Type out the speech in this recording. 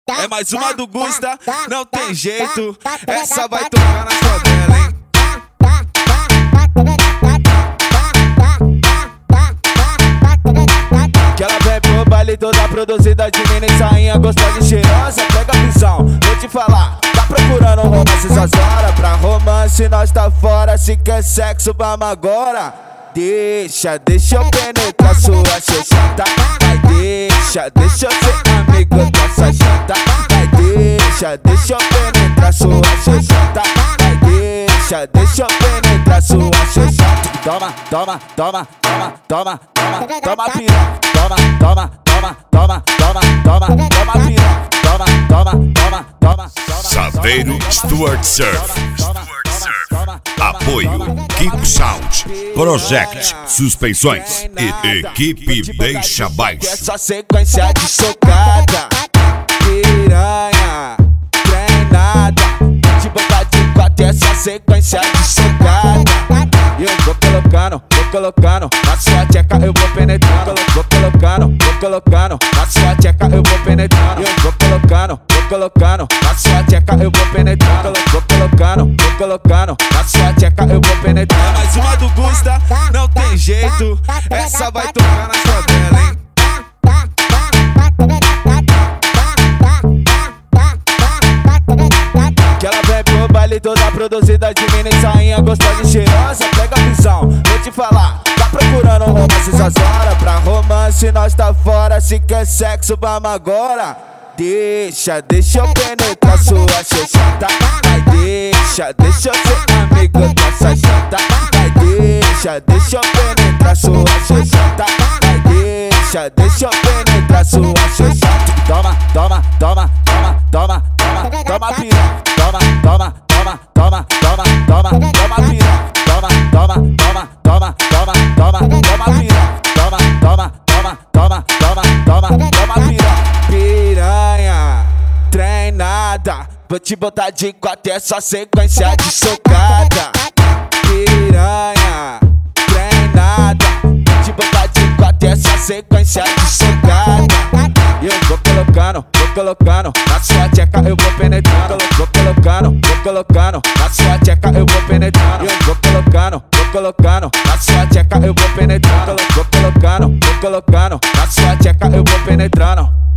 É mais uma do Gusta, não tem jeito. Essa vai tocar na favela, hein? Que ela vem pro baile toda produzida de mina e sainha gostosa e cheirosa. Pega a visão, vou te falar. Tá procurando romance essas horas? Pra romance nós tá fora. Se quer sexo, vamos agora. Deixa eu penetrar sua xoxota. Vai, deixa eu ser amigo dessa chata. Vai, deixa eu penetrar sua xoxota. Vai, deixa eu penetrar sua xoxota. Toma, toma, toma, toma, toma, toma, toma piroca. Toma, toma, toma, toma, toma, toma, toma piroca. Toma, toma, toma, toma. Saveiro Stuart Surf. Apoio Kiko Sound, Project Suspensões e Equipe Deixa Baixo. Essa sequência de socada, piranha, treinada. Te botar de quatro essa sequência de socada. E eu vou colocando na sua tcheca, eu vou penetrando. Vou colocando na sua tcheca, eu vou penetrando. Eu vou colocando na sua tcheca, eu vou penetrando. Vou colocando na sua tcheca, eu vou penetrando. É mais uma do Gusta, não tem jeito. Essa vai tocar na favela, hein? Que ela vem pro baile toda produzida de mina e sainha gostosa e cheirosa. Pega a visão, vou te falar. Tá procurando romance essas horas? Pra romance nós tá fora. Se quer sexo, vamos agora. Deixa eu penetrar sua xoxota. Vai, deixa eu ser amigo dessa chata. Vai, deixa eu penetrar sua xoxota. Vai, deixa eu penetrar sua xoxota. Toma, toma, toma, toma, toma, toma, toma piroca. Toma, toma, toma, toma, toma, toma, toma piroca. Toma, toma, toma, toma, toma, toma, toma piroca. Toma, toma, toma, toma, toma, toma, toma piroca. Piranha, treinada. Vou te botar de quatro essa sequência de socada. Piranha, treinada. Vou te botar de quatro essa sequência de socada. E eu vou colocando na sua tcheca, eu vou penetrando. Vou colocando na sua tcheca, eu vou penetrando. Eu vou colocando na sua tcheca, eu vou penetrando. Vou colocando na sua tcheca, eu vou penetrando.